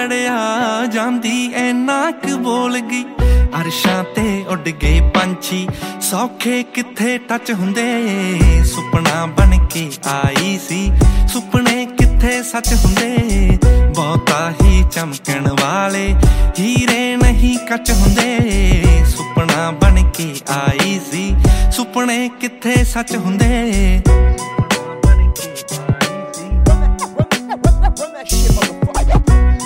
ਚੜਿਆ ਜਾਂਦੀ ਐਨਾ ਕੁ ਬੋਲ ਗਈ। ਅਰਸ਼ਾਂ ਤੇ ਉੱਡ ਗਏ ਪੰਛੀ ਸੌਖੇ ਕਿੱਥੇ ਟੱਚ ਹੁੰਦੇ। ਸੁਪਨਾ ਬਣ ਕੇ ਆਈ ਸੀ ਸੁਪਨੇ ਕਿੱਥੇ ਸੱਚ ਹੁੰਦੇ। ਬਹੁਤਾ ਹੀ ਚਮਕਣ ਵਾਲੇ ਹੀਰੇ ਨਹੀਂ ਕੱਚ ਹੁੰਦੇ। ਸੁਪਨਾ ਬਣ ਕੇ ਆਈ ਸੀ ਸੁਪਨੇ ਕਿੱਥੇ ਸੱਚ ਹੁੰਦੇ।